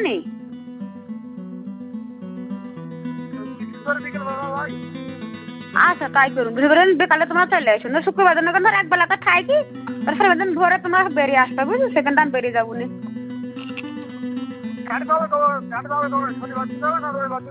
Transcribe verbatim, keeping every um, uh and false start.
নি? আচ্ছা তাই করুন, বুঝলেন বিকালে তোমরা চলে আসো না, শুক্রবার দিন ধর এক বেলা থাকি, তারপরে দিন ভোরে তোমার বেরিয়ে আসতে বুঝলি, সেখান আমি বেরিয়ে যাবো নি।